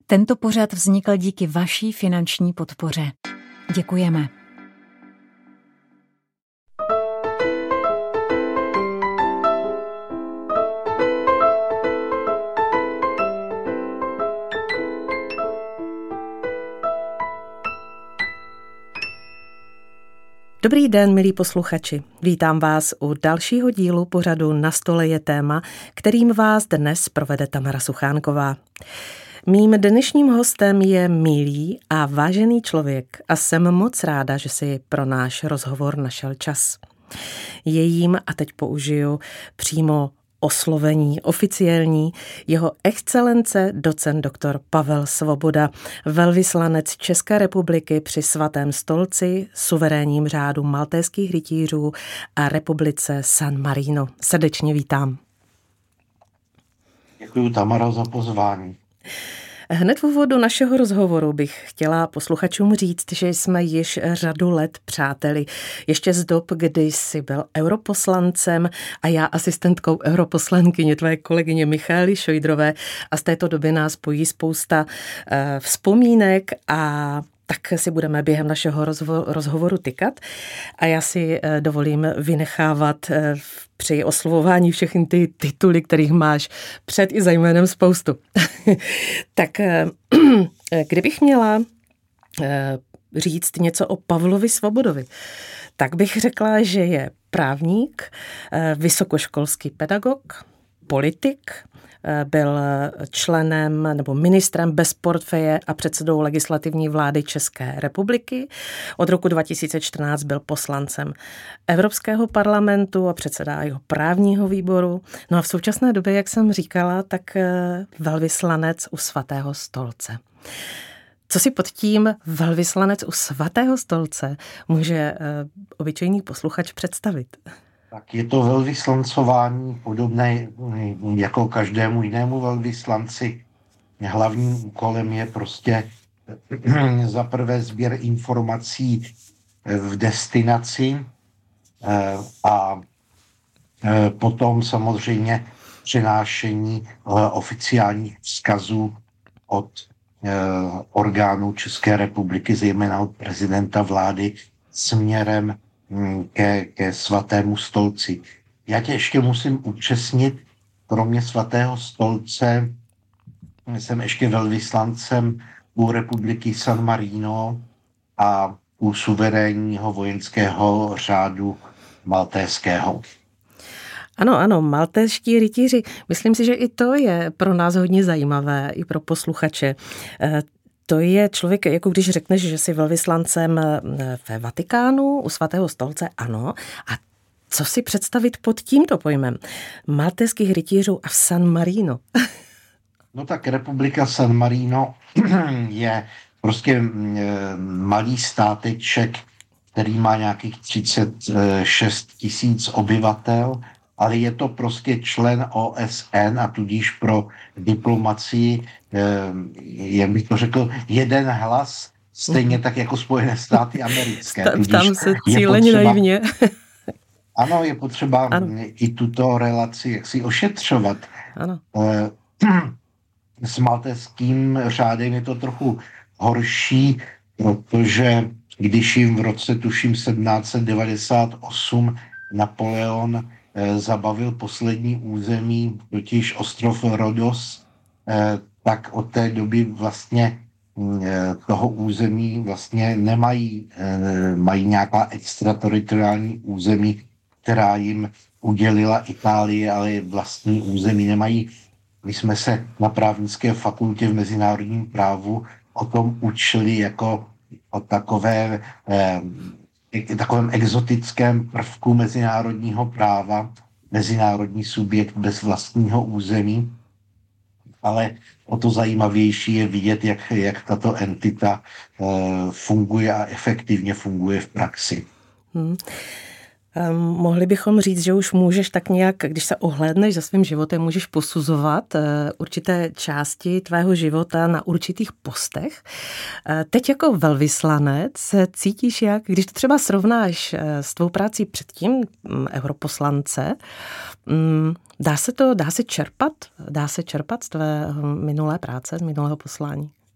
Tento pořad vznikl díky vaší finanční podpoře. Děkujeme. Dobrý den, milí posluchači. Vítám vás u dalšího dílu pořadu Na stole je téma, kterým vás dnes provede Tamara Suchánková. Mým dnešním hostem je milý a vážený člověk a jsem moc ráda, že si pro náš rozhovor našel čas. Je jím, a teď použiju přímo oslovení oficiální, jeho excelence docent doktor Pavel Svoboda, velvyslanec České republiky při Svatém stolci, suverénním řádu maltéských rytířů a republice San Marino. Srdečně vítám. Děkuji, Tamara, za pozvání. Hned v úvodu našeho rozhovoru bych chtěla posluchačům říct, že jsme již řadu let přáteli. Ještě z dob, kdy jsi byl europoslancem a já asistentkou europoslankyně tvé kolegyně Michaely Šojdrové, a z této doby nás spojí spousta vzpomínek a tak si budeme během našeho rozhovoru tykat. A já si dovolím vynechávat při oslovování všechny ty tituly, kterých máš před i za jménem spoustu. Tak kdybych měla říct něco o Pavlovi Svobodovi, tak bych řekla, že je právník, vysokoškolský pedagog, politik, byl členem nebo ministrem bez portfeje a předsedou legislativní vlády České republiky. Od roku 2014 byl poslancem Evropského parlamentu a předseda jeho právního výboru. No a v současné době, jak jsem říkala, tak velvyslanec u Svatého stolce. Co si pod tím velvyslanec u Svatého stolce může obyčejný posluchač představit? Tak je to velvyslancování podobné jako každému jinému velvyslanci. Hlavním úkolem je prostě za prvé sběr informací v destinaci a potom samozřejmě přenášení oficiálních vzkazů od orgánů České republiky, zejména od prezidenta vlády, směrem ke Svatému stolci. Já tě ještě musím upřesnit, kromě Svatého stolce jsem ještě velvyslancem u republiky San Marino a u suverénního vojenského řádu maltéského. Ano, maltéští rytíři. Myslím si, že i to je pro nás hodně zajímavé, i pro posluchače. To je člověk, jako když řekneš, že jsi velvyslancem ve Vatikánu, u Svatého stolce, ano. A co si představit pod tímto pojmem? Maltéských rytířů a v San Marino. No tak republika San Marino je prostě malý státeček, který má nějakých 36 000 obyvatel, ale je to prostě člen OSN a tudíž pro diplomacii, jak bych to řekl, jeden hlas, stejně tak jako Spojené státy americké. Tam se cíleně naivně. Ano, je potřeba i tuto relaci jaksi ošetřovat. Ano. S maltéským řádem je to trochu horší, protože když jim v roce, tuším, 1798 Napoleon zabavil poslední území, totiž ostrov Rodos, tak od té doby vlastně toho území vlastně nemají, mají nějaká extrateritoriální území, která jim udělila Itálie, ale vlastní území nemají. My jsme se na právnické fakultě v mezinárodním právu o tom učili jako o takovém exotickém prvku mezinárodního práva, mezinárodní subjekt bez vlastního území, ale o to zajímavější je vidět, jak tato entita funguje a efektivně funguje v praxi. Mohli bychom říct, že už můžeš tak nějak, když se ohlédneš za svým životem, můžeš posuzovat určité části tvého života na určitých postech. Teď jako velvyslanec se cítíš jak, když to třeba srovnáš s tvou prací předtím, europoslance, dá se čerpat z tvé minulé práce, z minulého poslání?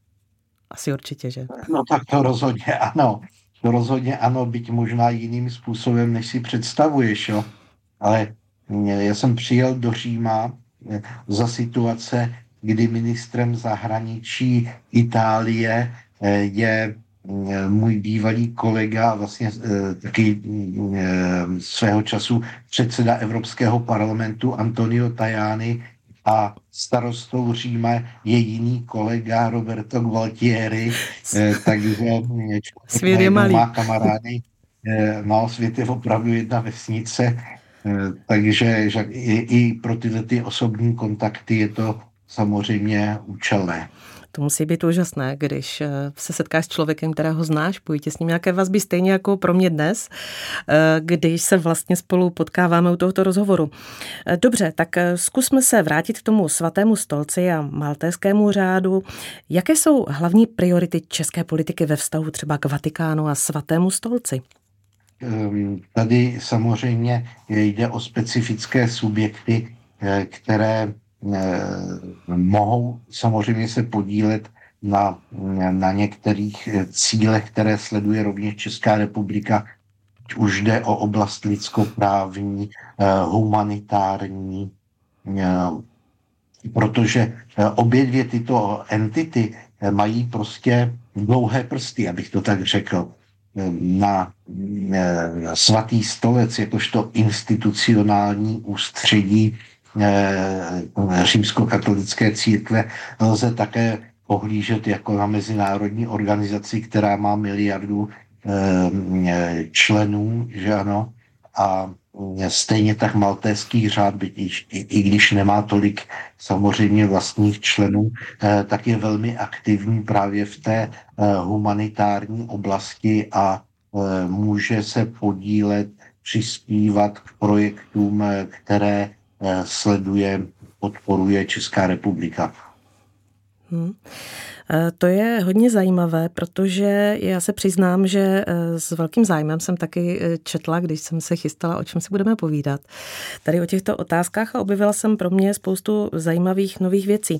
Asi určitě, že? No tak to rozhodně ano. To rozhodně ano, byť možná jiným způsobem, než si představuješ, jo. Ale já jsem přijel do Říma za situace, kdy ministrem zahraničí Itálie je můj bývalý kolega, vlastně taky svého času předseda Evropského parlamentu Antonio Tajani, a starostou Říma je jiný kolega Roberto Gualtieri, takže člověk má kamarády. No, svět je opravdu jedna vesnice, takže i pro tyhle ty osobní kontakty je to samozřejmě účelné. To musí být úžasné, když se setkáš s člověkem, kterého znáš, pojíte s ním nějaké vazby, stejně jako pro mě dnes, když se vlastně spolu potkáváme u tohoto rozhovoru. Dobře, tak zkusme se vrátit k tomu svatému stolci a maltéskému řádu. Jaké jsou hlavní priority české politiky ve vztahu třeba k Vatikánu a svatému stolci? Tady samozřejmě jde o specifické subjekty, které mohou samozřejmě se podílet na některých cílech, které sleduje rovněž Česká republika, už jde o oblast lidskoprávní, humanitární, protože obě dvě tyto entity mají prostě dlouhé prsty, abych to tak řekl. Na svatý stolec, jakožto institucionální ústředí římskokatolické církve, lze také pohlížet jako na mezinárodní organizaci, která má miliardu členů, že ano, a stejně tak maltéský řád, i když nemá tolik samozřejmě vlastních členů, tak je velmi aktivní právě v té humanitární oblasti a může se podílet, přispívat k projektům, které sleduje, podporuje Česká republika. To je hodně zajímavé, protože já se přiznám, že s velkým zájmem jsem taky četla, když jsem se chystala, o čem si budeme povídat. Tady o těchto otázkách a objevila jsem pro mě spoustu zajímavých nových věcí.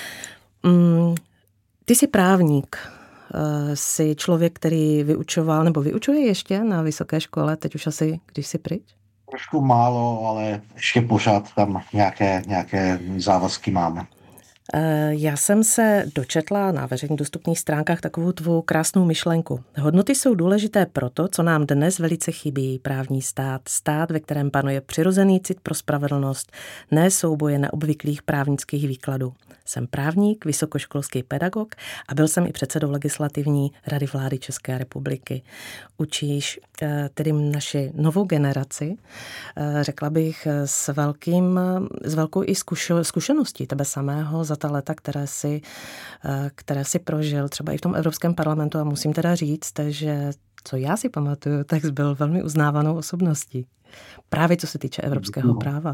Ty jsi právník, jsi člověk, který vyučoval, nebo vyučuje ještě na vysoké škole, teď už asi, když jsi pryč? Trošku málo, ale ještě pořád tam nějaké závazky máme. Já jsem se dočetla na veřejně dostupných stránkách takovou tvou krásnou myšlenku. Hodnoty jsou důležité proto, co nám dnes velice chybí. Právní stát, stát, ve kterém panuje přirozený cit pro spravedlnost, ne souboje neobvyklých právnických výkladů. Jsem právník, vysokoškolský pedagog a byl jsem i předsedou legislativní rady vlády České republiky. Učíš tedy naši novou generaci, řekla bych, s velkou i zkušeností tebe samého za ta léta, které si prožil třeba i v tom Evropském parlamentu, a musím teda říct, že co já si pamatuju, tak jsi byl velmi uznávanou osobností. Právě co se týče evropského práva.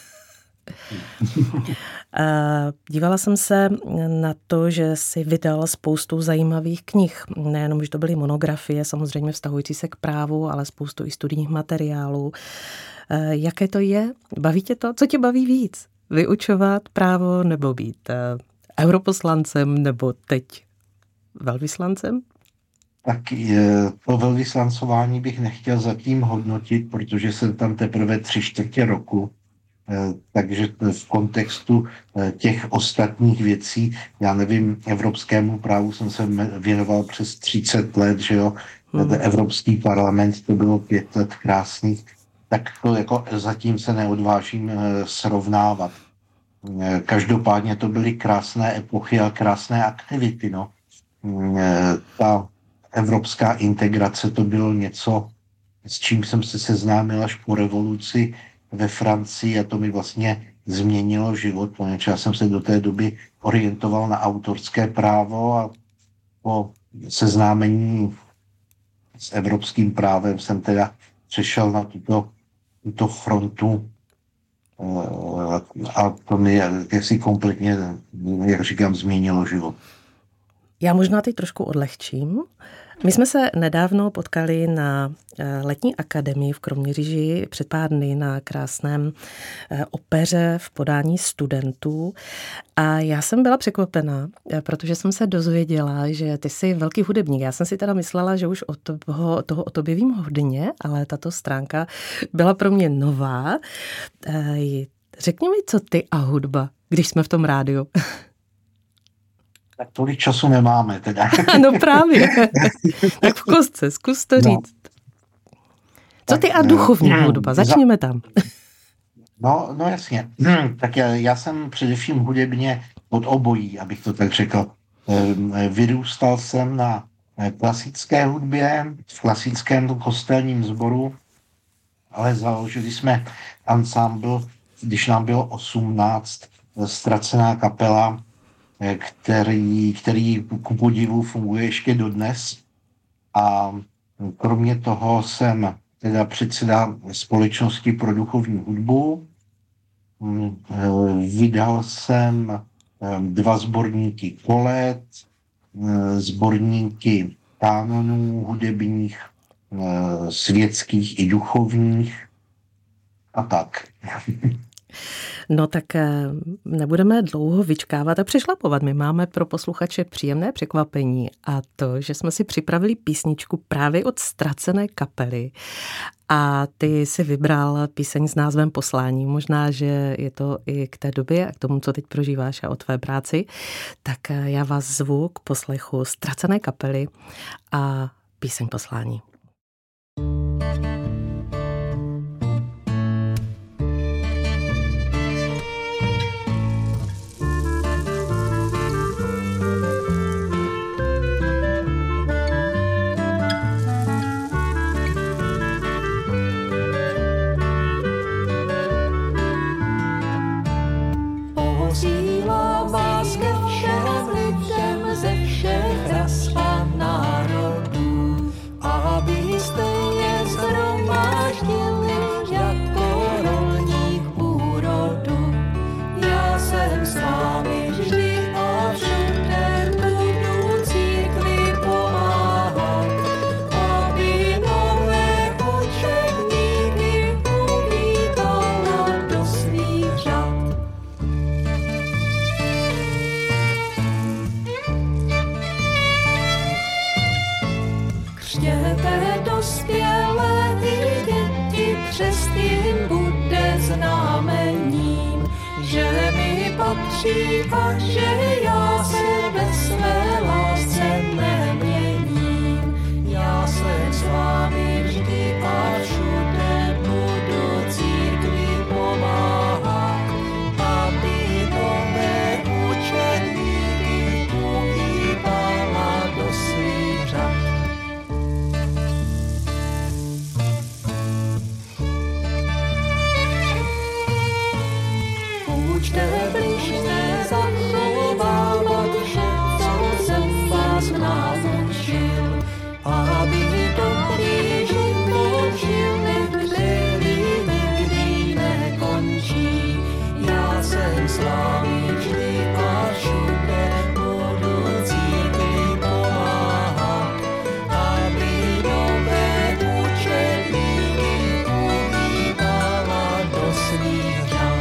Dívala jsem se na to, že jsi vydal spoustu zajímavých knih. Nejenom, že to byly monografie, samozřejmě vztahující se k právu, ale spoustu i studijních materiálů. Jaké to je? Baví tě to? Co tě baví víc? Vyučovat právo nebo být europoslancem nebo teď velvyslancem? Tak to velvyslancování bych nechtěl zatím hodnotit, protože jsem tam teprve 3/4 roku. Takže v kontextu těch ostatních věcí, já nevím, evropskému právu jsem se věnoval přes 30 let, že jo, Evropský parlament, to bylo 5 let krásných, tak to jako zatím se neodvážím srovnávat. Každopádně to byly krásné epochy a krásné aktivity, no. Ta evropská integrace, to bylo něco, s čím jsem se seznámil až po revoluci ve Francii, a to mi vlastně změnilo život, protože já jsem se do té doby orientoval na autorské právo a po seznámení s evropským právem jsem teda přešel na tuto frontu a to mi jaksi kompletně, jak říkám, změnilo život. Já možná teď trošku odlehčím My jsme se nedávno potkali na letní akademii v Kroměříži před pár dny na krásném opeře v podání studentů a já jsem byla překvapená, protože jsem se dozvěděla, že ty jsi velký hudebník. Já jsem si teda myslela, že už toho o tobě vím hodně, ale tato stránka byla pro mě nová. Řekni mi, co ty a hudba, když jsme v tom rádiu. Tak tolik času nemáme teda. No právě. Tak v kostce, zkus to říct. Co ty a duchovní hudba? Začněme tam. No jasně. Tak já jsem především hudebně od obojí, abych to tak řekl. Vyrůstal jsem na klasické hudbě, v klasickém kostelním sboru, ale založili jsme ansámbl, když nám bylo 18, Ztracená kapela, který ku podivu funguje ještě dodnes. A kromě toho jsem teda předseda Společnosti pro duchovní hudbu. Vydal jsem 2 sborníky kolet, sborníky kánonů hudebních, světských i duchovních a tak. No tak nebudeme dlouho vyčkávat a přešlapovat. My máme pro posluchače příjemné překvapení a to, že jsme si připravili písničku právě od Ztracené kapely a ty si vybral píseň s názvem Poslání. Možná, že je to i k té době a k tomu, co teď prožíváš a o tvé práci. Tak já vás zvu k poslechu Ztracené kapely a píseň Poslání. Posílám vás ke všem lidem ze všech ras a národů, abyste je shromáždili jako rolník úrodu. Já jsem s vámi vždy a všude budu církvi pomáhat, aby nové učedníky uvítala do svých řad. Křtěte dospělé i děti, křest jim bude znamením, že mi patří a že já se ve své lásce neměním. Já jsem s vámi vždy a všude budu církvi pomáhat, aby nové učedníky uvítala do svých řad. Učte bližně zachovávat vše, co jsem vás naučil, aby dobrý život žili, který nikdy nekončí. Já jsem s vámi vždy a všude budu církvi pomáhat, aby nové učedníky uvítala do svých řad.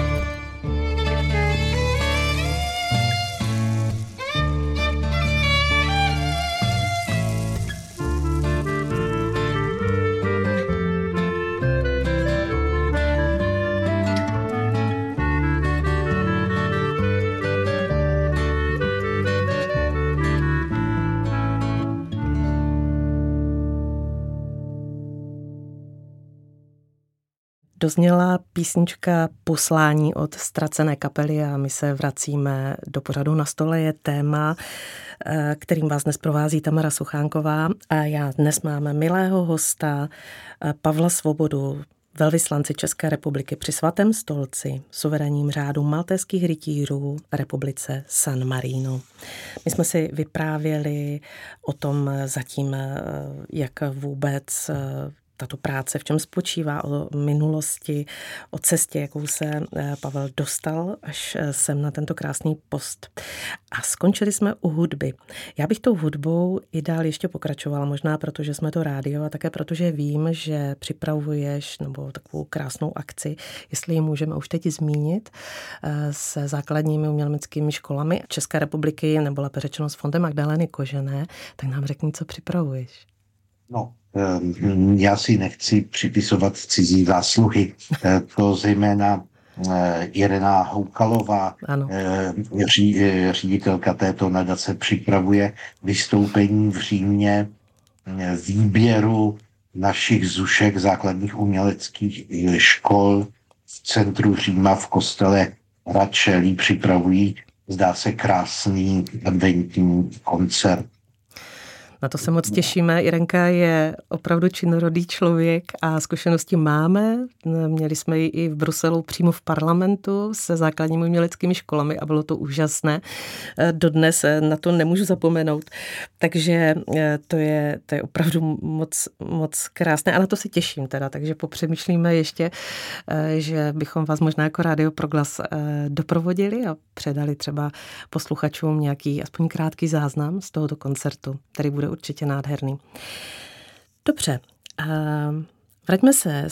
Dozněla písnička Poslání od Ztracené kapely a my se vracíme do pořadu Na stole je téma, kterým vás dnes provází Tamara Suchánková a já dnes máme milého hosta Pavla Svobodu, velvyslance České republiky při Svatém stolci, suverénním řádu maltéských rytířů republice San Marino. My jsme si vyprávěli o tom zatím, jak vůbec tato práce, v čem spočívá, o minulosti, o cestě, jakou se Pavel dostal až sem na tento krásný post. A skončili jsme u hudby. Já bych tou hudbou i dál ještě pokračovala, možná protože jsme to rádio a také protože vím, že připravuješ nebo takovou krásnou akci, jestli ji můžeme už teď zmínit, se základními uměleckými školami České republiky, nebo lépe řečeno s Fondem Magdaleny Kožené, tak nám řekni, co připravuješ. No, já si nechci připisovat cizí zásluhy. To zejména Irena Houkalová, ředitelka této nadace, připravuje vystoupení v Římě výběru našich zušek základních uměleckých škol v centru Říma v kostele Radšelí. Připravují, zdá se, krásný adventní koncert. Na to se moc těšíme. Irenka je opravdu činorodý člověk a zkušenosti máme. Měli jsme ji i v Bruselu přímo v parlamentu se základními uměleckými školami a bylo to úžasné. Dodnes na to nemůžu zapomenout. Takže to je opravdu moc krásné a na to se těším teda. Takže popřemýšlíme ještě, že bychom vás možná jako Rádio Proglas doprovodili a předali třeba posluchačům nějaký aspoň krátký záznam z tohoto koncertu, který bude určitě nádherný. Dobře, vraťme se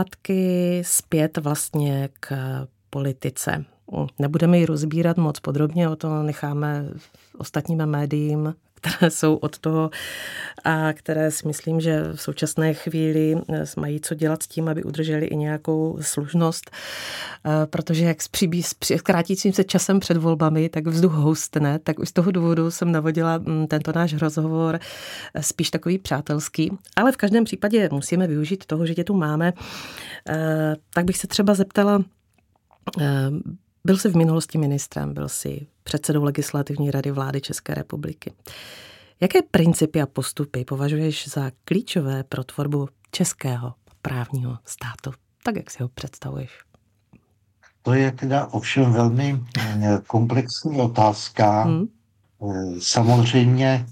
zpět vlastně k politice. Nebudeme ji rozbírat moc podrobně, o to necháme ostatním médiím, které jsou od toho a které si myslím, že v současné chvíli mají co dělat s tím, aby udrželi i nějakou slušnost, protože jak s krátícím se časem před volbami, tak vzduch houstne, tak už z toho důvodu jsem navodila tento náš rozhovor spíš takový přátelský, ale v každém případě musíme využít toho, že tě tu máme. Tak bych se třeba zeptala, byl jsi v minulosti ministrem, byl jsi předsedou Legislativní rady vlády České republiky. Jaké principy a postupy považuješ za klíčové pro tvorbu českého právního státu, tak jak si ho představuješ? To je teda ovšem velmi komplexní otázka. Samozřejmě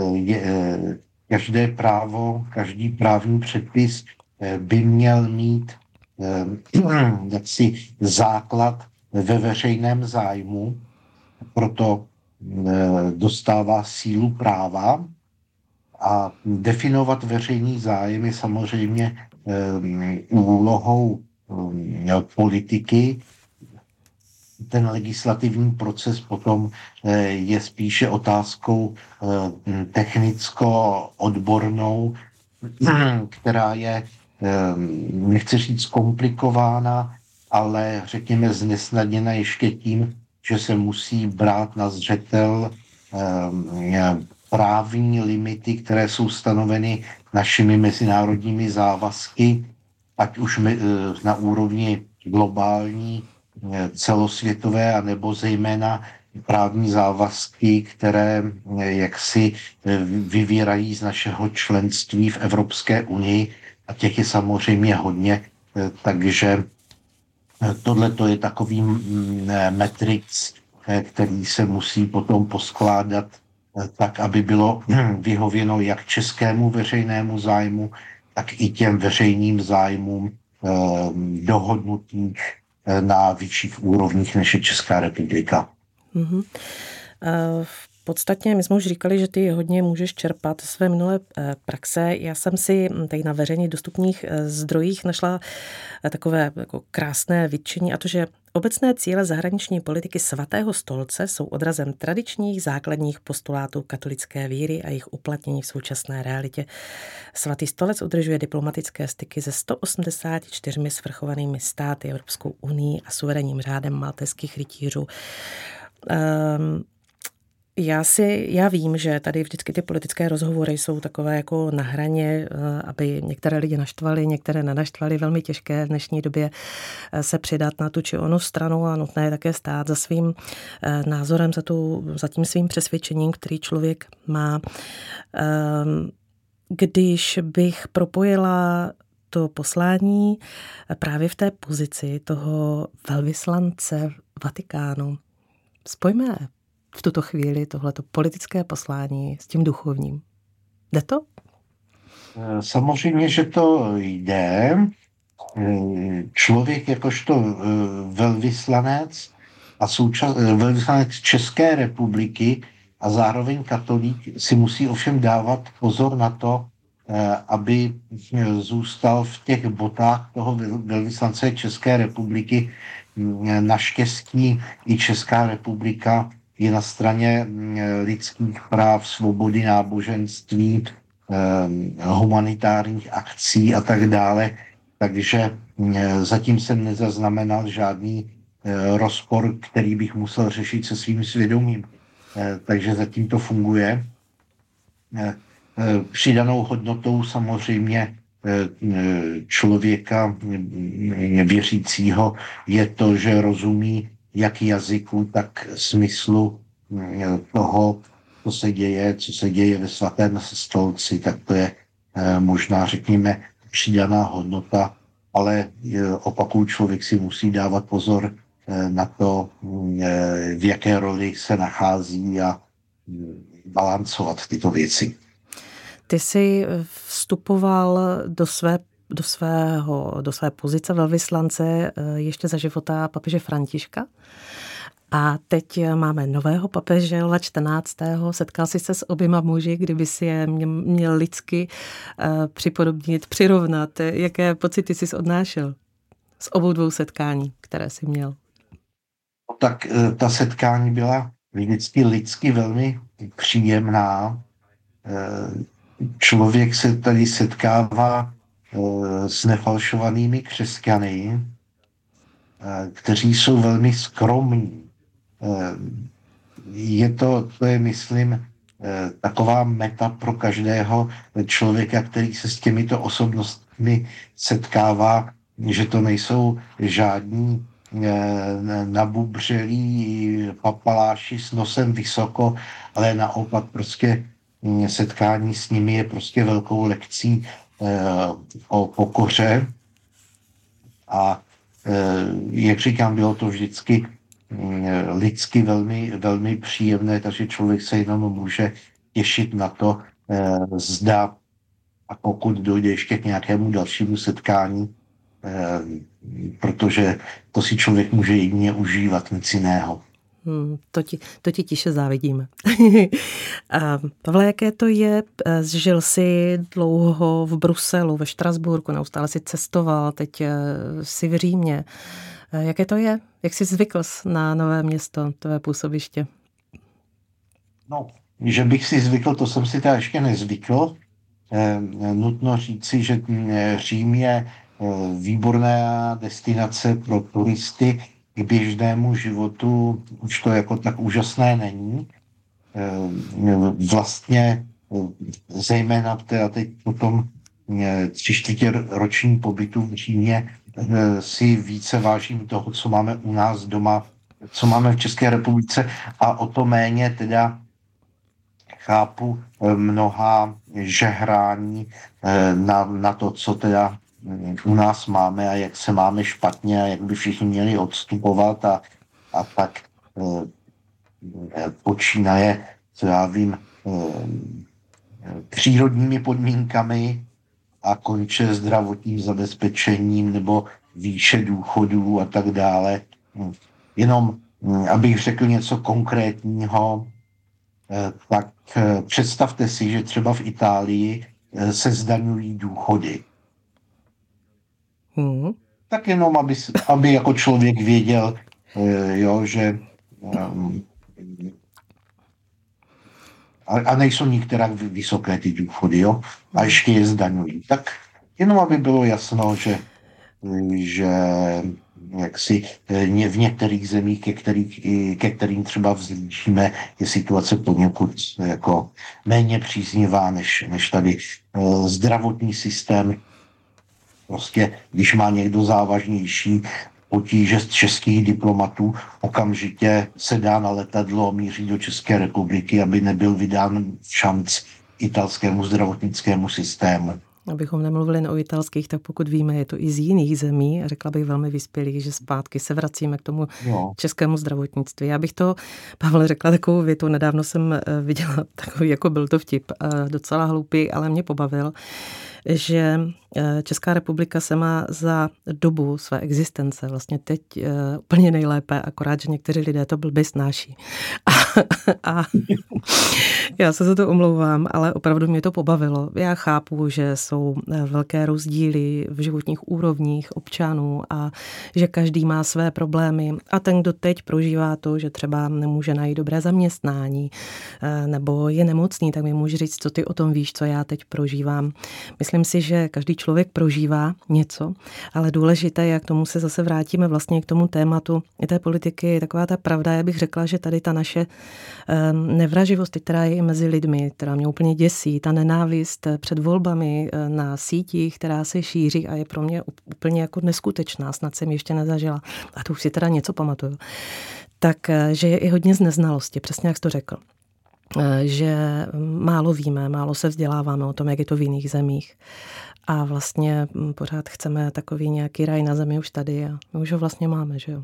každé právo, každý právní předpis by měl mít jaksi základ ve veřejném zájmu, proto dostává sílu práva a definovat veřejný zájem je samozřejmě úlohou politiky. Ten legislativní proces potom je spíše otázkou technicko-odbornou, která je, nechci říct komplikována, ale řekněme znesnadněna ještě tím, že se musí brát na zřetel právní limity, které jsou stanoveny našimi mezinárodními závazky, ať už na úrovni globální, celosvětové, anebo zejména právní závazky, které jaksi vyvírají z našeho členství v Evropské unii, a těch je samozřejmě hodně, takže tohle to je takový matrix, který se musí potom poskládat tak, aby bylo vyhověno jak českému veřejnému zájmu, tak i těm veřejným zájmům dohodnutých na vyšších úrovních než je Česká republika. Mm-hmm. V podstatě my jsme už říkali, že ty hodně můžeš čerpat své minulé praxe. Já jsem si tady na veřejně dostupných zdrojích našla takové jako krásné vytčení, a to, že obecné cíle zahraniční politiky Svatého stolce jsou odrazem tradičních základních postulátů katolické víry a jejich uplatnění v současné realitě. Svatý stolec udržuje diplomatické styky se 184 svrchovanými státy, Evropskou unii a suverénním řádem maltéských rytířů. Já vím, že tady vždycky ty politické rozhovory jsou takové jako na hraně, aby některé lidi naštvali, některé nenaštvali. Velmi těžké v dnešní době se přidat na tu či onu stranu a nutné je také stát za svým názorem, za tím svým přesvědčením, který člověk má. Když bych propojila to poslání právě v té pozici toho velvyslance Vatikánu, spojme v tuto chvíli tohleto politické poslání s tím duchovním. Jde to? Samozřejmě, že to jde. Člověk jakožto velvyslanec a velvyslanec České republiky a zároveň katolík si musí ovšem dávat pozor na to, aby zůstal v těch botách toho velvyslance České republiky. Naštěstí i Česká republika je na straně lidských práv, svobody náboženství, humanitárních akcí a tak dále. Takže zatím jsem nezaznamenal žádný rozpor, který bych musel řešit se svým svědomím. Takže zatím to funguje. Přidanou hodnotou samozřejmě člověka věřícího je to, že rozumí jak jazyku, tak smyslu toho, co se děje ve svatém stolci, tak to je možná, řekněme, přidaná hodnota, ale opakuju, člověk si musí dávat pozor na to, v jaké roli se nachází a balancovat tyto věci. Ty jsi vstupoval do své pozice velvyslance ještě za života papeže Františka. A teď máme nového papeže Lva 14. Setkal jsi se s oběma muži, kdyby si je měl lidsky připodobnit, přirovnat. Jaké pocity jsi odnášel z obou dvou setkání, které jsi měl? Tak ta setkání byla vždycky lidsky velmi příjemná. Člověk se tady setkává s nefalšovanými křesťany, kteří jsou velmi skromní. To je, myslím, taková meta pro každého člověka, který se s těmito osobnostmi setkává, že to nejsou žádní nabubřelí papaláši s nosem vysoko, ale naopak prostě setkání s nimi je prostě velkou lekcí o pokoře. A jak říkám, bylo to vždycky lidsky velmi, velmi příjemné, takže člověk se jenom může těšit na to, zda a pokud dojde ještě k nějakému dalšímu setkání, protože to si člověk může jedině užívat, nic jiného. To ti tiše závidíme. Pavle, jaké to je? Žil jsi dlouho v Bruselu, ve Štrasburku, neustále si cestoval, teď jsi v Římě. Jaké to je? Jak jsi zvykl na nové město, tvé působiště? No, že bych si zvykl, to jsem si teda ještě nezvykl. Nutno říci, že Řím je výborná destinace pro turisty. K běžnému životu už to jako tak úžasné není. Vlastně zejména teda teď po tom 3/4 roční pobytu v Římě si více vážím toho, co máme u nás doma, co máme v České republice, a o to méně teda chápu mnoha žehrání na to, co teda u nás máme a jak se máme špatně a jak by všichni měli odstupovat a tak počínaje, co já vím, přírodními podmínkami a konče zdravotním zabezpečením nebo výše důchodů a tak dále. Jenom abych řekl něco konkrétního, tak představte si, že třeba v Itálii se zdaňují důchody. Tak jenom, aby jako člověk věděl, že a nejsou nikterak vysoké ty důchody, a ještě je zdaňují. Tak jenom, aby bylo jasno, že jaksi v některých zemích, ke kterým třeba vzlížíme, je situace poněkud jako méně příznivá než tady. Zdravotní systém, prostě když má někdo závažnější potíže z českých diplomatů, okamžitě se dá na letadlo a míří do České republiky, aby nebyl vydán šanc italskému zdravotnickému systému. abychom nemluvili o italských, tak pokud víme, je to i z jiných zemí, řekla bych velmi vyspělých, že zpátky se vracíme k tomu českému zdravotnictví. Já bych to, Pavle, řekla takovou větu, nedávno jsem viděla takový, jako byl to vtip, docela hloupý, ale mě pobavil, že Česká republika se má za dobu své existence vlastně teď úplně nejlépe, akorát, že někteří lidé to blbě snáší. A já se za to omlouvám, ale opravdu mě to pobavilo. Já chápu, že jsou velké rozdíly v životních úrovních občanů a že každý má své problémy. A ten, kdo teď prožívá to, že třeba nemůže najít dobré zaměstnání nebo je nemocný, tak mi může říct, co ty o tom víš, co já teď prožívám. Myslím si, že každý člověk prožívá něco, ale důležité, jak k tomu se zase vrátíme vlastně k tomu tématu té politiky, je taková ta pravda. Já bych řekla, že tady ta naše nevraživost, která je i mezi lidmi, která mě úplně děsí, ta nenávist před volbami na sítích, která se šíří a je pro mě úplně jako neskutečná, snad jsem ještě nezažila. A to už si teda něco pamatuju. Takže je i hodně z neznalosti, přesně jak jsi to řekl. Že málo víme, málo se vzděláváme o tom, jak je to v jiných zemích. A vlastně pořád chceme takový nějaký raj na zemi už tady a my už ho vlastně máme, že jo.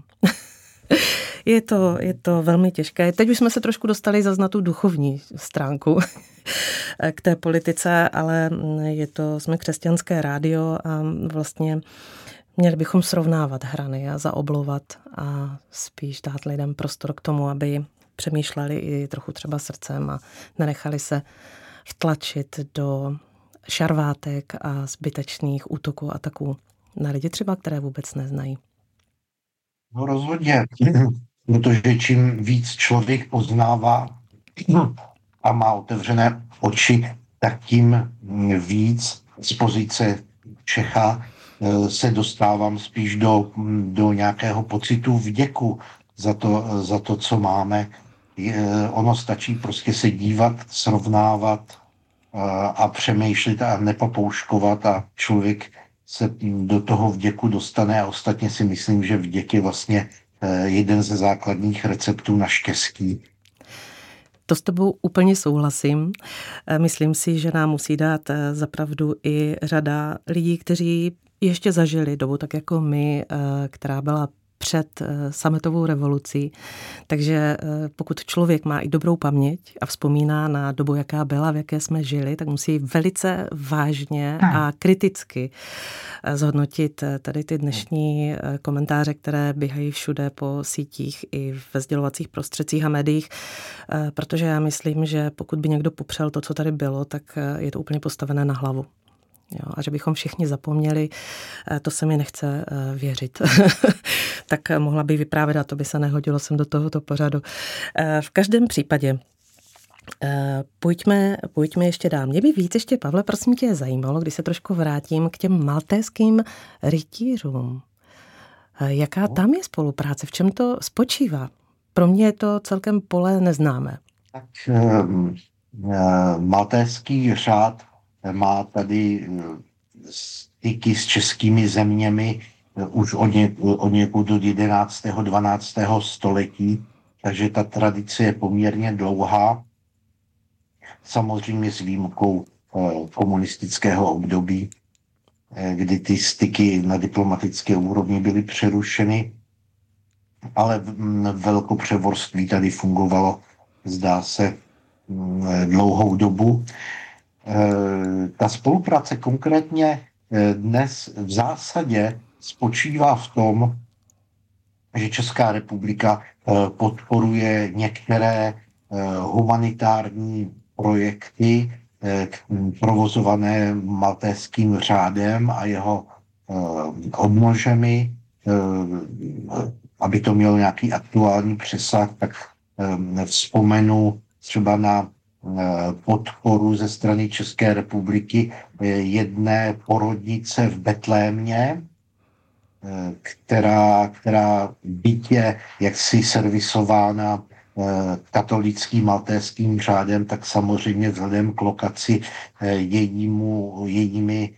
Je to velmi těžké. Teď už jsme se trošku dostali zas na tu duchovní stránku k té politice, ale jsme křesťanské rádio a vlastně měli bychom srovnávat hrany a zaoblovat a spíš dát lidem prostor k tomu, aby přemýšleli i trochu třeba srdcem a nenechali se vtlačit do šarvátek a zbytečných útoků a ataků na lidi třeba, které vůbec neznají. No rozhodně, protože čím víc člověk poznává a má otevřené oči, tak tím víc z pozice Čecha se dostávám spíš do nějakého pocitu vděku za to, co máme. Ono stačí prostě se dívat, srovnávat a přemýšlet a nepapouškovat a člověk se do toho vděku dostane a ostatně si myslím, že vděk je vlastně jeden ze základních receptů na štěstí. To s tebou úplně souhlasím. Myslím si, že nám musí dát za pravdu i řada lidí, kteří ještě zažili dobu tak jako my, která byla před sametovou revolucí. Takže pokud člověk má i dobrou paměť a vzpomíná na dobu, jaká byla, v jaké jsme žili, tak musí velice vážně a kriticky zhodnotit tady ty dnešní komentáře, které běhají všude po sítích i ve sdělovacích prostředcích a médiích, protože já myslím, že pokud by někdo popřel to, co tady bylo, tak je to úplně postavené na hlavu. Jo, a že bychom všichni zapomněli, to se mi nechce věřit. Tak mohla bych vyprávět a to by se nehodilo sem do tohoto pořadu. V každém případě pojďme ještě dál. Mě by víc ještě, Pavle, prosím tě, zajímalo, když se trošku vrátím k těm maltéským rytířům. Jaká tam je spolupráce? V čem to spočívá? Pro mě je to celkem pole neznámé. Tak maltéský řád má tady styky s českými zeměmi už od někud do 11. 12. století, takže ta tradice je poměrně dlouhá, samozřejmě s výjimkou komunistického období, kdy ty styky na diplomatické úrovni byly přerušeny, ale velkopřevorství tady fungovalo, zdá se, dlouhou dobu. Ta spolupráce konkrétně dnes v zásadě spočívá v tom, že Česká republika podporuje některé humanitární projekty provozované maltéským řádem a jeho odnožemi. Aby to mělo nějaký aktuální přesah, tak vzpomenu třeba na podporu ze strany České republiky jedné porodnice v Betlémě, která byť je jaksi servisována katolickým maltéským řádem, tak samozřejmě vzhledem k lokaci jejími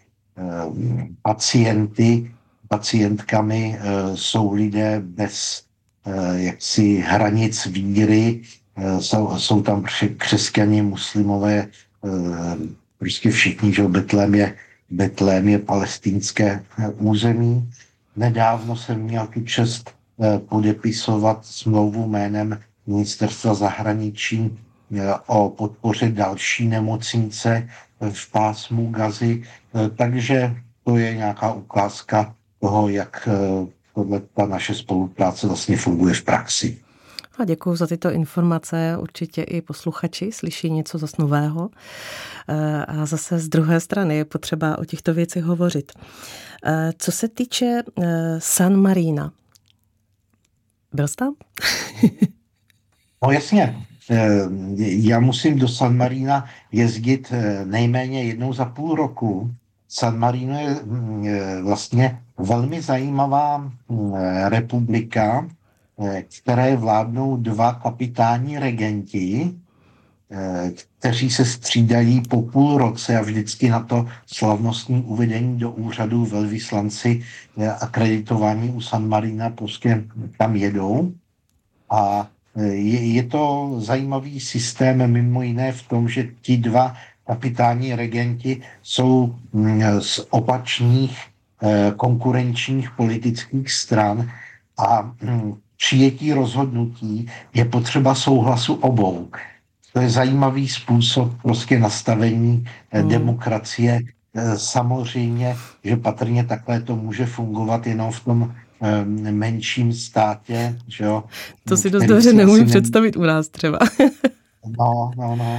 pacientkami jsou lidé bez jaksi hranic víry, jsou tam křesťané, muslimové, prostě všichni, že Betlém je Betlém je palestinské území. Nedávno jsem měl tu čest podepisovat smlouvu jménem Ministerstva zahraničí o podpoře další nemocnice v pásmu Gazy. Takže to je nějaká ukázka toho, jak ta naše spolupráce vlastně funguje v praxi. A děkuji za tyto informace. Určitě i posluchači slyší něco zas nového. A zase z druhé strany je potřeba o těchto věcech hovořit. Co se týče San Marina, byl jsi tam? No jasně. Já musím do San Marina jezdit nejméně jednou za půl roku. San Marino je vlastně velmi zajímavá republika, které vládnou dva kapitáni regenti, kteří se střídají po půl roce a vždycky na to slavnostní uvedení do úřadu velvyslanci akreditovaní u San Marina prostě tam jedou. A je to zajímavý systém mimo jiné v tom, že ti dva kapitáni regenti jsou z opačných konkurenčních politických stran a přijetí rozhodnutí je potřeba souhlasu obou. To je zajímavý způsob prostě nastavení demokracie. Samozřejmě, že patrně takhle to může fungovat jenom v tom menším státě. Že jo, to si dost dobře nemůžu představit u nás třeba. No.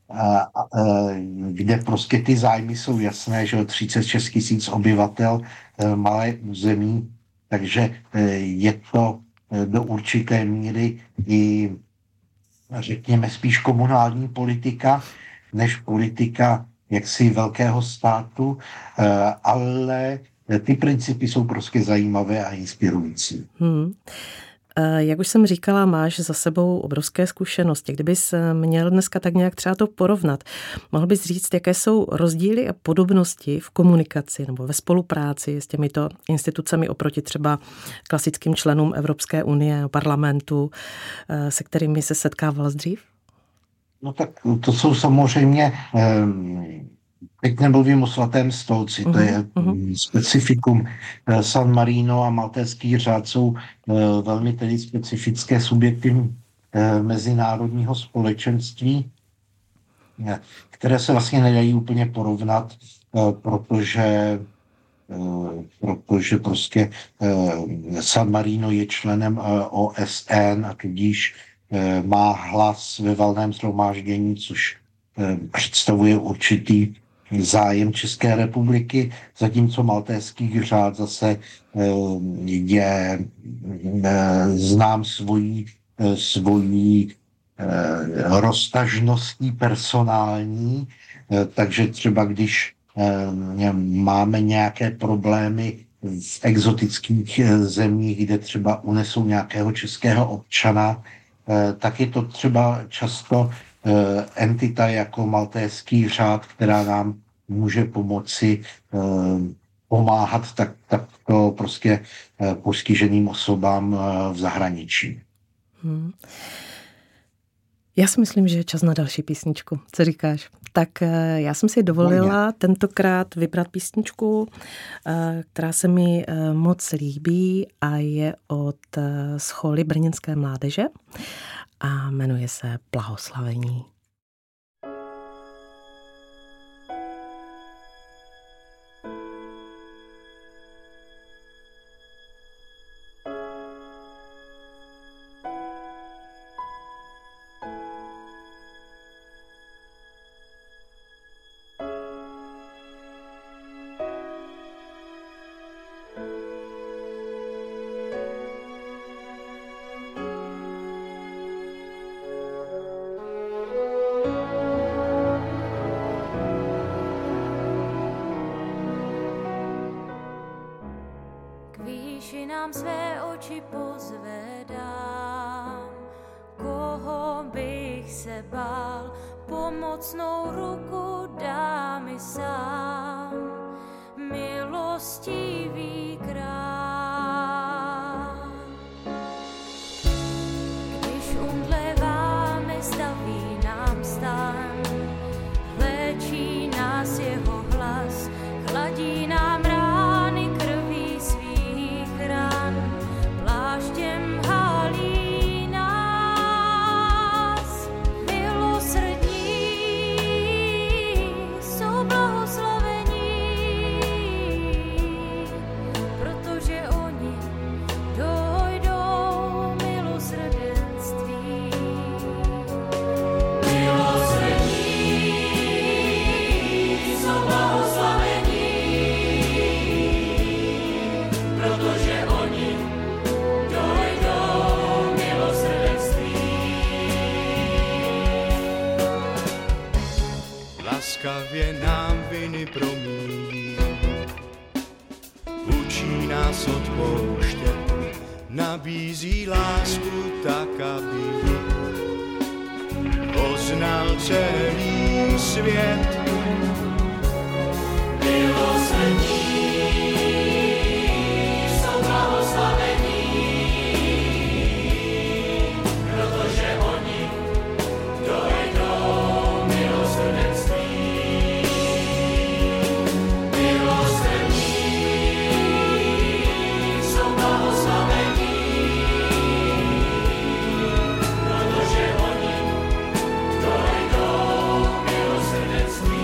Kde prostě ty zájmy jsou jasné, že 36 000 obyvatel, malé území, takže je to do určité míry i, řekněme, spíš komunální politika, než politika jaksi velkého státu, ale ty principy jsou prostě zajímavé a inspirující. Jak už jsem říkala, máš za sebou obrovské zkušenosti. Kdybys měl dneska tak nějak třeba to porovnat, mohl bys říct, jaké jsou rozdíly a podobnosti v komunikaci nebo ve spolupráci s těmito institucemi oproti třeba klasickým členům Evropské unie, parlamentu, se kterými se setkával dřív? No tak to jsou samozřejmě... Teď nemluvím o Svatém stolci, to je specifikum. San Marino a Maltéský řád jsou velmi tedy specifické subjekty mezinárodního společenství, které se vlastně nedají úplně porovnat, protože prostě San Marino je členem OSN a tudíž má hlas ve valném shromáždění, což představuje určitý zájem České republiky, zatímco Maltéský řád zase je znám svojí roztažností personální, takže třeba když máme nějaké problémy v exotických zemích, kde třeba unesou nějakého českého občana, tak je to třeba často entita jako Maltéský řád, která nám může pomoci pomáhat takto prostě postiženým osobám v zahraničí. Já si myslím, že je čas na další písničku. Co říkáš? Tak já jsem si dovolila tentokrát vybrat písničku, která se mi moc líbí a je od Scholy brněnské mládeže a jmenuje se Blahoslavení. Nám své oči pozvedám, koho bych se bál, pomocnou ruku dá mi sám, milostivý král. Když umdleváme, staví nám stan, léčí nás jeho hlas, Láskavě nám viny promíjí, učí nás odpouštět, nabízí lásku tak, aby poznal celý svět. Milosrdní jsou blahoslavení, protože oni dojdou milosrdenství. Milosrdní jsou blahoslavení, protože oni dojdou milosrdenství.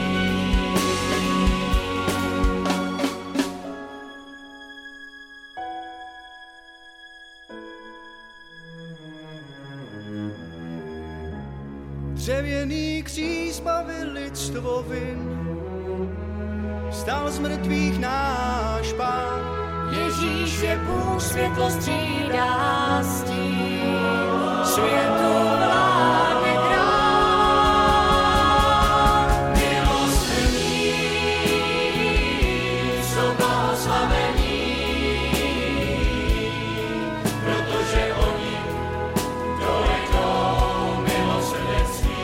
Dřevěný kříž zbavil lidstvo vin, vstal z mrtvých náš Pán. Ježíš je Bůh, světlo střídá stín, světu vládne král. Milosrdní jsou blahoslavení, protože oni dojdou milosrdenství.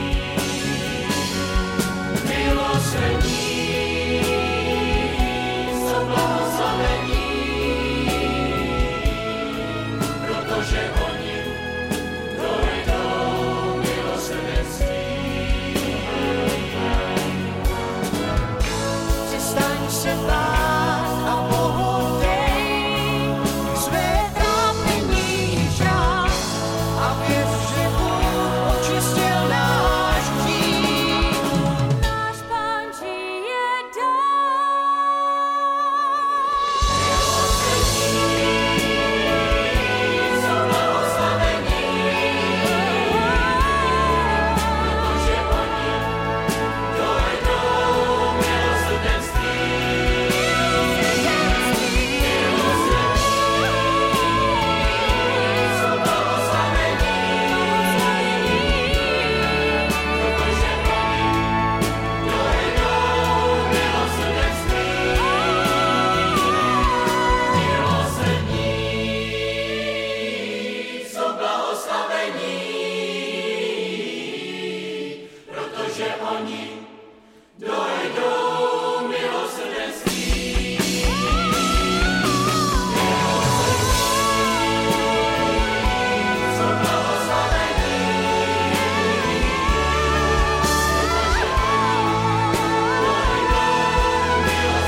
Milosrdní jsou blahoslavení, protože oni dojdou milosrdenství. Přestaň se bát a Bohu dej své trápení žár a věř, že Bůh očistil náš hřích. Náš Pán žije dál. Jsou blahoslavení, protože oni dojdou milosrdenství. Jsou blahoslavení, protože oni dojdou milosrdenství. Milosrdní jsou blahoslavení, protože oni dojdou milosrdenství. Jsou blahoslavení, protože dojdou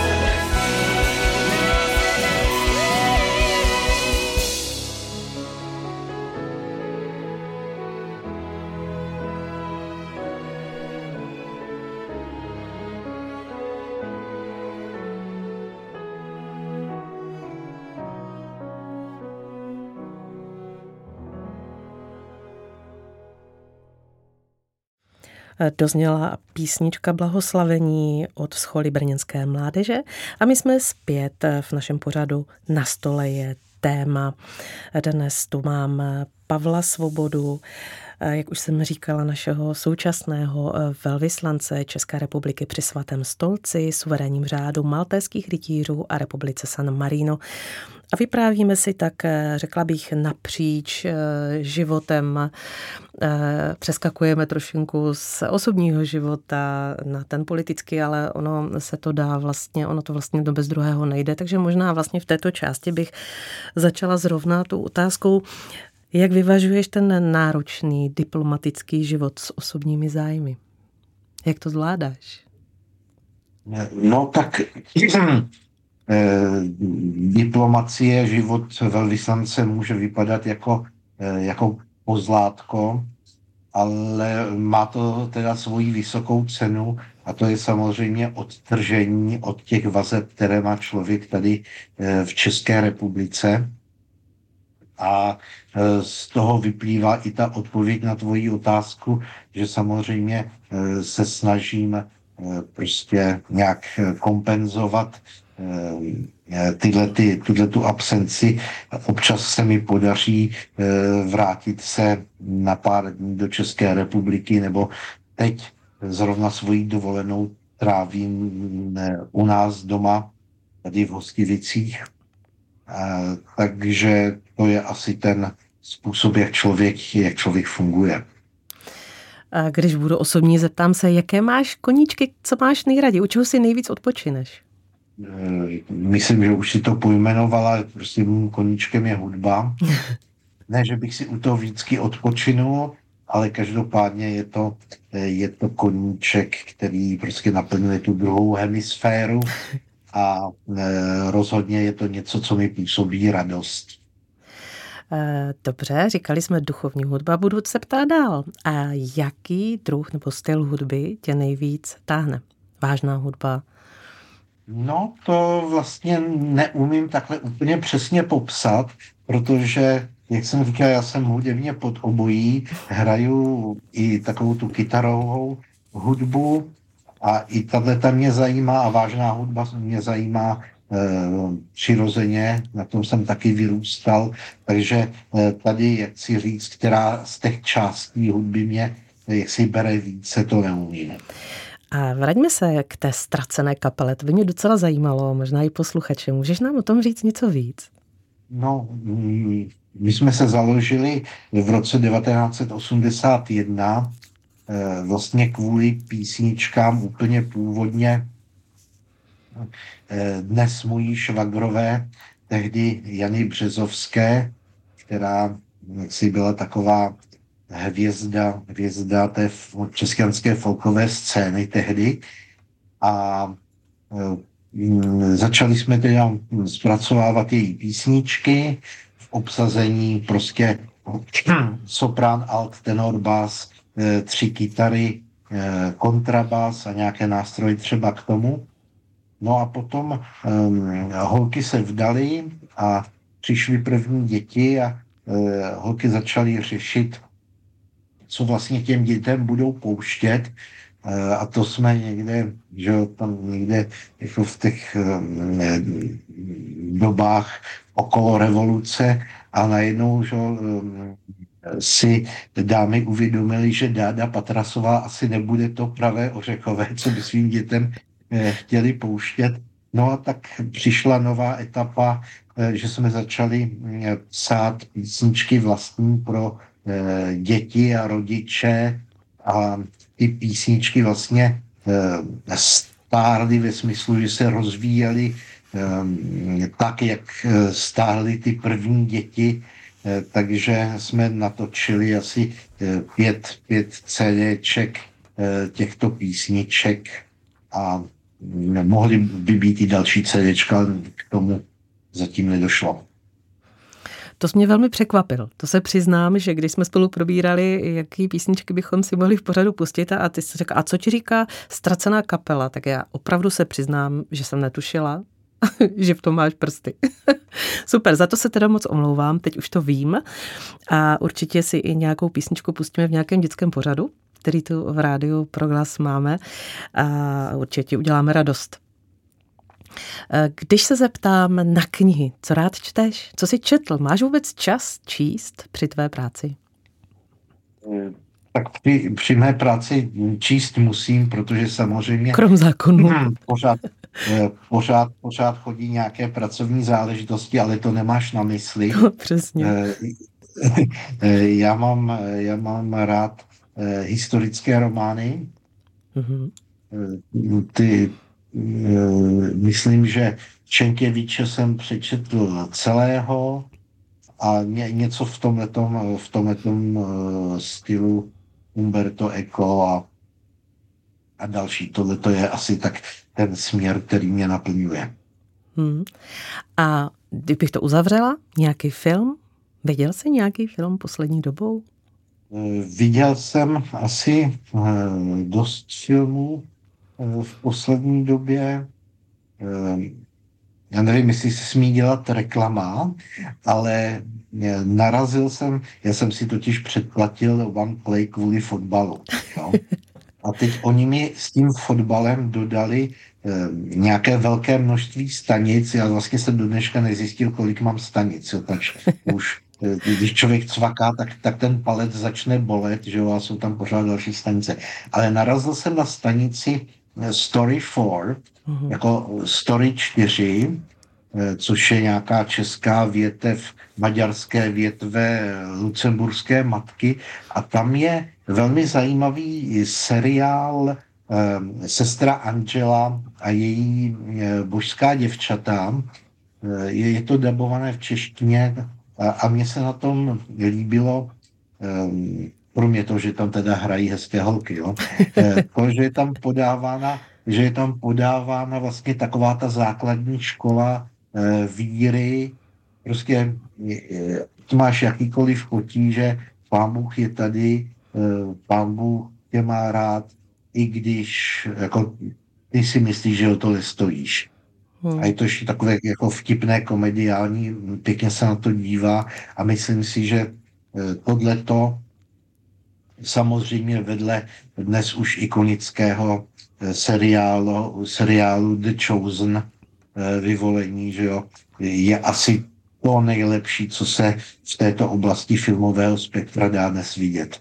Dozněla písnička Blahoslavení od Scholy brněnské mládeže a my jsme zpět v našem pořadu Na stole je téma. Dnes tu mám Pavla Svobodu, jak už jsem říkala, našeho současného velvyslance České republiky při Svatém stolci, suverénním řádu maltéských rytířů a republice San Marino. A vyprávíme si tak, řekla bych, napříč životem. Přeskakujeme trošinku z osobního života na ten politický, ale ono to vlastně do bez druhého nejde. Takže možná vlastně v této části bych začala zrovna tu otázkou, jak vyvažuješ ten náročný diplomatický život s osobními zájmy? Jak to zvládáš? No tak diplomacie, život velvyslance může vypadat jako pozlátko, ale má to teda svoji vysokou cenu a to je samozřejmě odtržení od těch vazeb, které má člověk tady v České republice. A z toho vyplývá i ta odpověď na tvoji otázku, že samozřejmě se snažím prostě nějak kompenzovat tu absenci. Občas se mi podaří vrátit se na pár dní do České republiky, nebo teď zrovna svoji dovolenou trávím u nás doma, tady v Hostivicích. Takže to je asi ten způsob, jak člověk funguje. A když budu osobní, zeptám se, jaké máš koníčky, co máš nejraději, u čeho si nejvíc odpočineš? Myslím, že už si to pojmenovala, prostě mým koníčkem je hudba. Ne, že bych si u toho vždycky odpočinul, ale každopádně je to koníček, který prostě naplňuje tu druhou hemisféru a rozhodně je to něco, co mi působí radost. Dobře, říkali jsme duchovní hudba, budu se ptát dál. A jaký druh nebo styl hudby tě nejvíc táhne? Vážná hudba? No, to vlastně neumím takhle úplně přesně popsat, protože, jak jsem říkal, já jsem hudebně pod obojí, hraju i takovou tu kytarovou hudbu a i tato mě zajímá a vážná hudba mě zajímá přirozeně, na tom jsem taky vyrůstal, takže tady, jak si říct, která z těch částí hudby mě jak si bere více, to neumím. A vraťme se k té ztracené kapele, to by mě docela zajímalo, možná i posluchače. Můžeš nám o tom říct něco víc? No, my jsme se založili v roce 1981 vlastně kvůli písničkám úplně původně dnes mojí švagrové, tehdy Jany Březovské, která si byla taková hvězda té české folkové scény tehdy. A začali jsme teda zpracovávat její písničky v obsazení prostě soprán, alt, tenor, bas, 3 kytary, kontrabas a nějaké nástroje třeba k tomu. No a potom holky se vdaly a přišly první děti a holky začaly řešit, co vlastně těm dětem budou pouštět. A to jsme někde, že tam někde jako v těch dobách okolo revoluce a najednou, že si dámy uvědomili, že Dáda Patrasová asi nebude to pravé ořechové, co by svým dětem chtěli pouštět. No a tak přišla nová etapa, že jsme začali psát písničky vlastní pro děti a rodiče a ty písničky vlastně stárly ve smyslu, že se rozvíjely tak, jak stárly ty první děti, takže jsme natočili asi 5 CDček těchto písniček a mohly by být i další CDčka, k tomu zatím nedošlo. To jsi mě velmi překvapil. To se přiznám, že když jsme spolu probírali, jaký písničky bychom si mohli v pořadu pustit a ty jsi řekl, a co ti říká ztracená kapela, tak já opravdu se přiznám, že jsem netušila, že v tom máš prsty. Super, za to se teda moc omlouvám, teď už to vím a určitě si i nějakou písničku pustíme v nějakém dětském pořadu, který tu v rádiu Proglas máme a určitě uděláme radost. Když se zeptám na knihy, co rád čteš? Co jsi četl? Máš vůbec čas číst při tvé práci? Tak při mé práci číst musím, protože samozřejmě krom zákonů pořád chodí nějaké pracovní záležitosti, ale to nemáš na mysli. No, přesně. Já mám rád historické romány. Mm-hmm. Myslím, že Čenkeviče jsem přečetl celého a něco v tomhletom stylu Umberto Eco a další. Tohle to je asi tak ten směr, který mě naplňuje. A kdybych to uzavřela, nějaký film? Viděl jsi nějaký film poslední dobou? Viděl jsem asi dost filmů v poslední době. Já nevím, jestli se smí dělat reklama, ale já jsem si totiž předplatil One Play kvůli fotbalu. Jo? A teď oni mi s tím fotbalem dodali nějaké velké množství stanic. Já vlastně jsem do dneška nezjistil, kolik mám stanic. Jo? Takže když člověk cvaká, tak ten palec začne bolet, že jo, a jsou tam pořád další stanice. Ale narazil jsem na stanici Story 4, jako Story 4, což je nějaká česká větev, maďarské větve lucemburské matky. A tam je velmi zajímavý seriál Sestra Angela a její božská děvčata. Je to dabované v češtině a mně se na tom líbilo, kromě toho, že tam teda hrají hezké holky, jo? To, že je tam podávána vlastně taková ta základní škola víry, prostě máš jakýkoliv potíže, Pán Bůh je tady, Pán Bůh tě má rád, i když jako, ty si myslíš, že o to nestojíš. A je to ještě takové jako vtipné, komediální, pěkně se na to dívá a myslím si, že tohleto samozřejmě vedle dnes už ikonického seriálu The Chosen, Vyvolení, že jo, je asi to nejlepší, co se v této oblasti filmového spektra dá dnes vidět.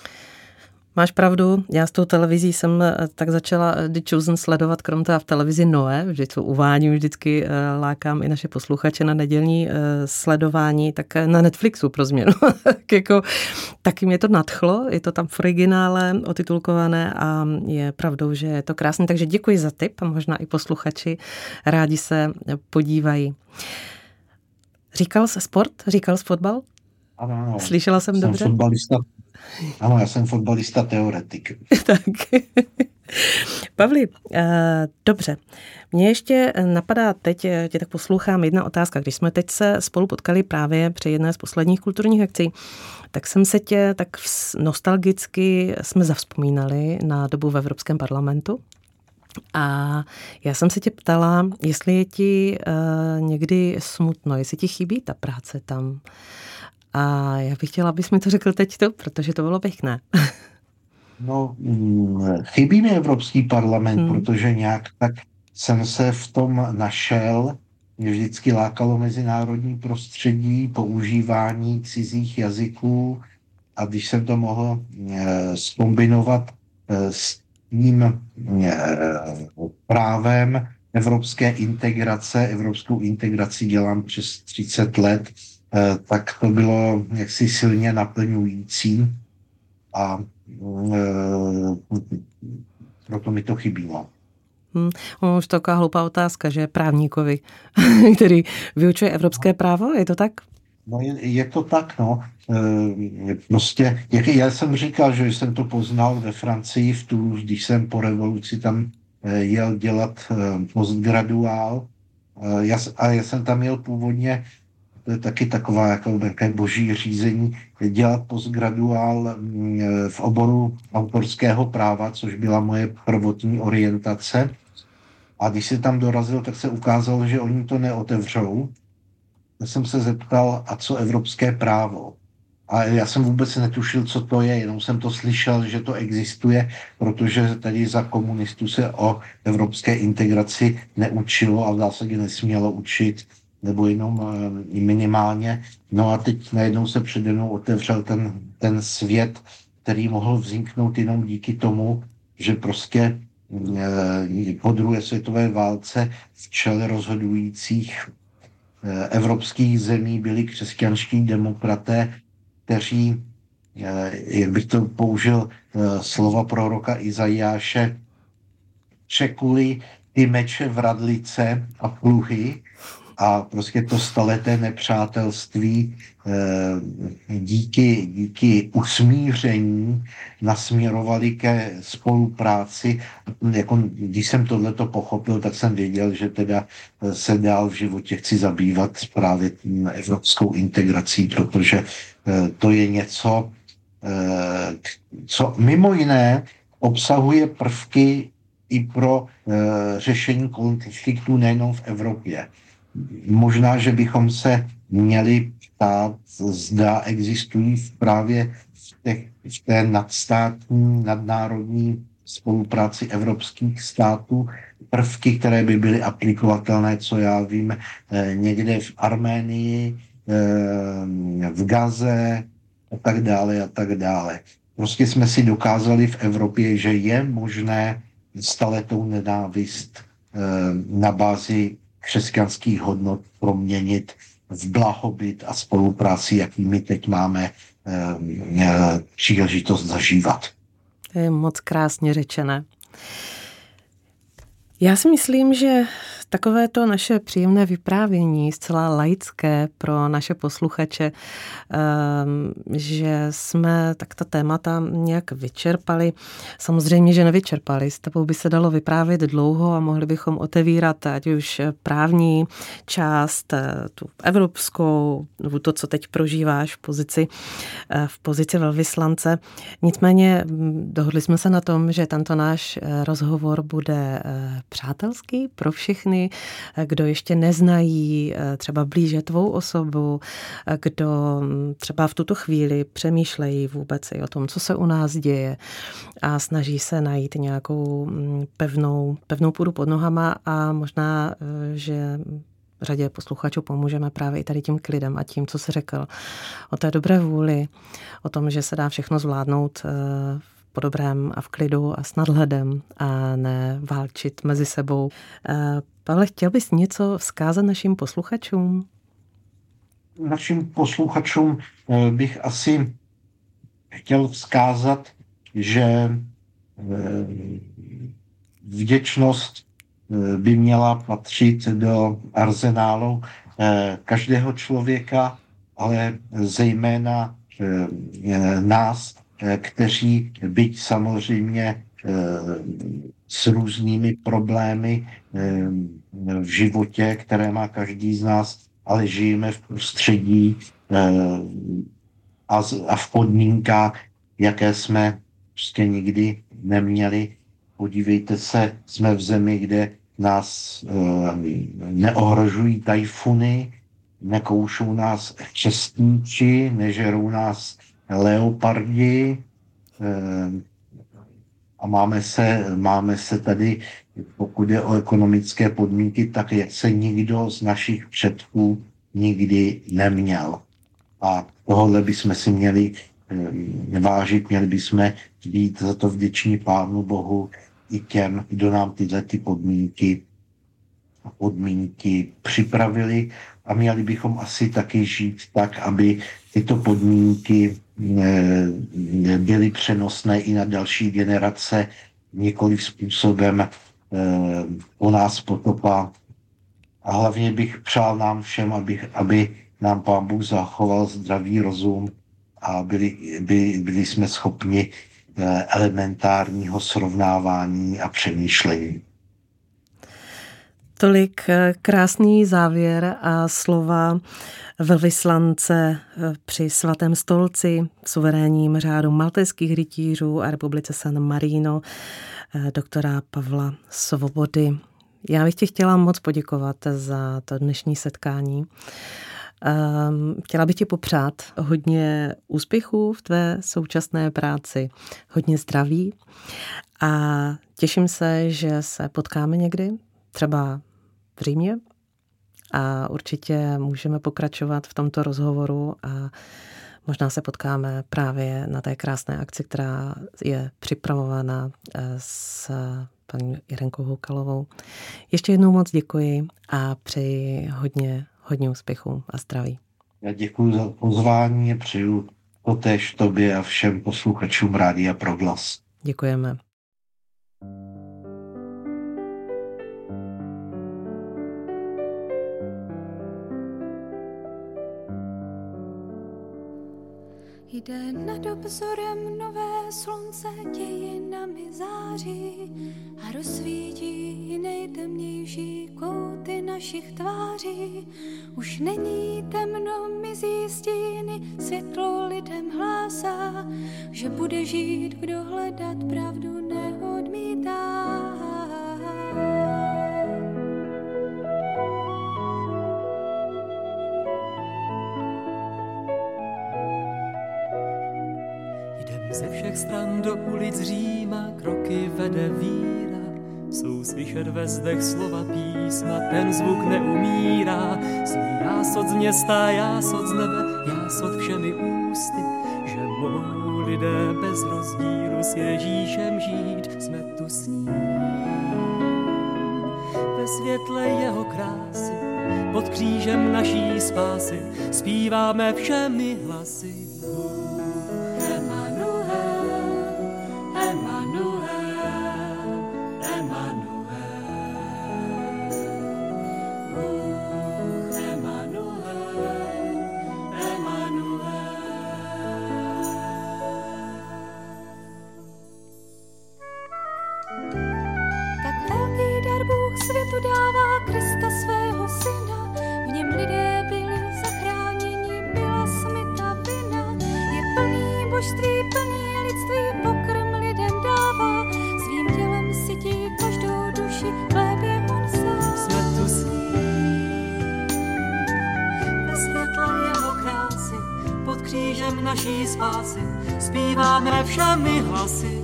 Máš pravdu, já s tou televizí jsem tak začala The Chosen sledovat, krom toho v televizi Noe, vždy co uvádím, vždycky lákám i naše posluchače na nedělní sledování, tak na Netflixu pro změnu. Taky mě to nadchlo, je to tam v originále otitulkované a je pravdou, že je to krásné, takže děkuji za tip a možná i posluchači rádi se podívají. Říkal jsi sport? Říkal jsi fotbal? Ano, slyšela jsem dobře? Ano, já jsem fotbalista teoretik. Tak. Pavli, dobře. Mně ještě napadá teď, tě tak poslouchám, jedna otázka. Když jsme teď se spolu potkali právě při jedné z posledních kulturních akcí, tak jsem se tě tak nostalgicky jsme zavzpomínali na dobu v Evropském parlamentu. A já jsem se tě ptala, jestli je ti někdy smutno, jestli ti chybí ta práce tam. A já bych chtěla, abys mi to řekl teď protože to bylo pěkné. No, chybí mi Evropský parlament, protože nějak tak jsem se v tom našel. Mě vždycky lákalo mezinárodní prostředí, používání cizích jazyků a když jsem to mohl zkombinovat s tím právem evropské integrace, evropskou integraci dělám přes 30 let, tak to bylo jaksi silně naplňující a proto mi to chybilo. Už taková hloupá otázka, že právníkovi, který vyučuje evropské právo, je to tak? No je to tak, no. Prostě, já jsem říkal, že jsem to poznal ve Francii v Toulouse, když jsem po revoluci tam jel dělat postgraduál. Já jsem tam jel původně, to je taky takové boží řízení, dělat postgraduál v oboru autorského práva, což byla moje prvotní orientace. A když se tam dorazil, tak se ukázalo, že oni to neotevřou. Já jsem se zeptal, a co evropské právo? A já jsem vůbec netušil, co to je, jenom jsem to slyšel, že to existuje, protože tady za komunistů se o evropské integraci neučilo a v zásadě nesmělo učit, nebo jenom minimálně. No a teď najednou se přede mnou otevřel ten svět, který mohl vzniknout jenom díky tomu, že prostě po druhé světové válce v čele rozhodujících evropských zemí byli křesťanští demokraté, kteří, jak bych to použil slova proroka Izajáše, čekuli ty meče, vradlice a pluhy a prostě to staleté nepřátelství díky usmíření nasměrovali ke spolupráci. Jako, když jsem tohleto pochopil, tak jsem věděl, že teda se dál v životě chci zabývat právě evropskou integrací, protože to je něco, co mimo jiné obsahuje prvky i pro řešení konfliktů nejenom v Evropě. Možná, že bychom se měli ptát, zda existují právě v té nadstátní, nadnárodní spolupráci evropských států prvky, které by byly aplikovatelné, co já vím, někde v Arménii v Gaze a tak dále a tak dále. Prostě jsme si dokázali v Evropě, že je možné staletou nenávist na bázi křesťanských hodnot proměnit v blahobyt a spolupráci, jaký my teď máme příležitost zažívat. To je moc krásně řečené. Já si myslím, že takovéto naše příjemné vyprávění, zcela laické pro naše posluchače, že jsme tak ta témata nějak vyčerpali. Samozřejmě, že nevyčerpali. S tebou by se dalo vyprávět dlouho a mohli bychom otevírat ať už právní část, tu evropskou, nebo to, co teď prožíváš v pozici velvyslance. Nicméně dohodli jsme se na tom, že tento náš rozhovor bude přátelský pro všechny, kdo ještě neznají třeba blíže tvou osobu, kdo třeba v tuto chvíli přemýšlejí vůbec i o tom, co se u nás děje a snaží se najít nějakou pevnou půdu pod nohama a možná, že řadě posluchačů pomůžeme právě i tady tím klidem a tím, co jsi řekl o té dobré vůli, o tom, že se dá všechno zvládnout po dobrém a v klidu a s nadhledem a ne válčit mezi sebou. Pavle, chtěl bys něco vzkázat našim posluchačům? Našim posluchačům bych asi chtěl vzkázat, že vděčnost by měla patřit do arzenálu každého člověka, ale zejména nás, kteří byť samozřejmě s různými problémy v životě, které má každý z nás, ale žijeme v prostředí a v podmínkách, jaké jsme prostě nikdy neměli. Podívejte se, jsme v zemi, kde nás neohrožují tajfuny, nekoušou nás čestníči, nežerou nás leopardi a máme se tady, pokud je o ekonomické podmínky, tak jak se nikdo z našich předků nikdy neměl. A tohle bychom si měli vážit, měli bychom být za to vděční Pánu Bohu i těm, kdo nám tyhle ty podmínky připravili a měli bychom asi taky žít tak, aby tyto podmínky byly přenosné i na další generace, nikoliv způsobem o nás potopa. A hlavně bych přál nám všem, aby nám Pán Bůh zachoval zdravý rozum a byli jsme schopni elementárního srovnávání a přemýšlení. Tolik krásný závěr a slova velvyslance při svatém stolci v suverénním řádu maltéských rytířů a republice San Marino, doktora Pavla Svobody. Já bych ti chtěla moc poděkovat za to dnešní setkání. Chtěla bych ti popřát hodně úspěchů v tvé současné práci, hodně zdraví a těším se, že se potkáme někdy, třeba v Římě a určitě můžeme pokračovat v tomto rozhovoru a možná se potkáme právě na té krásné akci, která je připravována s paní Jirenkou Houkalovou. Ještě jednou moc děkuji a přeji hodně úspěchů a zdraví. Já děkuji za pozvání a přeju totéž tobě a všem posluchačům Rádia Proglas. Děkujeme. Jde nad obzorem nové slunce, dějinami září a rozsvítí nejtemnější kouty našich tváří. Už není temno, mizí stíny, světlo lidem hlásá, že bude žít, kdo hledat pravdu neodmítá. Ze všech stran do ulic Říma kroky vede víra, Jsou slyšet ve zdech slova písma, ten zvuk neumírá. Zní jásot z města, jásot z nebe, jásot všemi ústy, že mohou lidé bez rozdílu s Ježíšem žít. Jsme tu s ním ve světle jeho krásy, pod křížem naší spásy, zpíváme všemi hlasy. Naší spásy zpíváme všemi hlasy.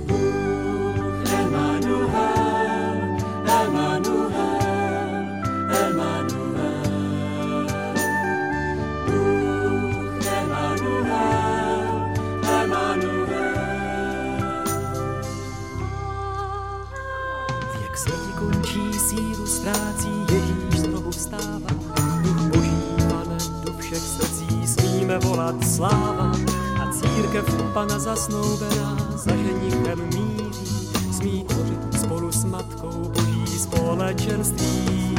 Emanuel, Emanuel, Emanuel. Emanuel, Emanuel. Věk smrti končí, sílu ztrácí, Ježíš znovu vstává. Duch Boží pane do všech srdcí, smíme volat sláva. Církev Pana zasnoubená za ženichem míří, smí tvořit spolu s Matkou Boží společenství.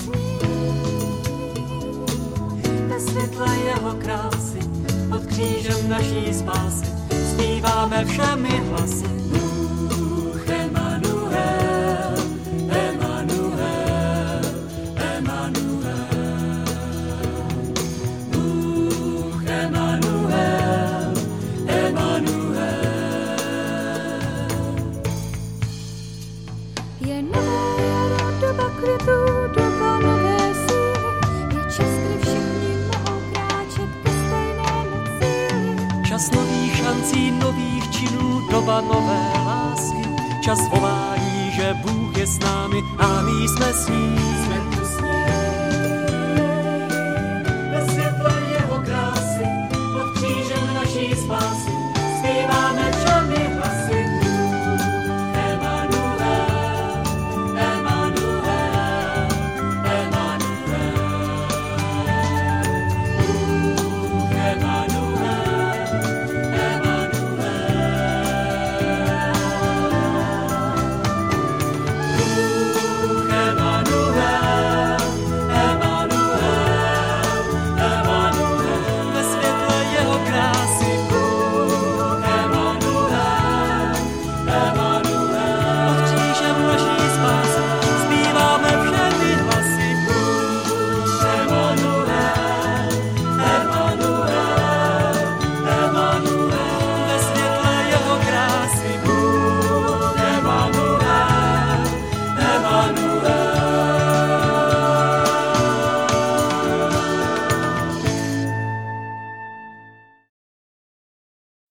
Ve světle jeho krásy, pod křížem naší spásy, zpíváme všemi hlasy. Bůh Emanuel, Emanuel, Emanuel. Bůh Emanuel, je nová jaro, doba květů, doba nové síly. Je čas, kdy všichni mohou kráčet ke stejnému cíli. Čas nových šancí, nových činů, doba nové lásky. Čas volání, že Bůh je s námi a my jsme s ním.